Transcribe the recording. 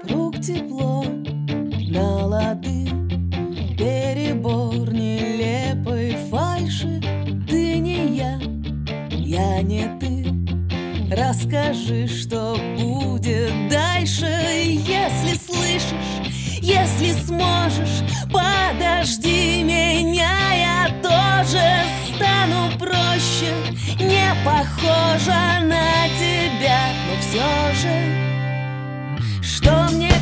Вокруг тепло, на лады, перебор нелепой фальши. Ты не я не ты. Расскажи, что будет дальше. Если слышишь, если сможешь, подожди меня, я тоже стану проще. Не похожа на тебя, но все же, что мне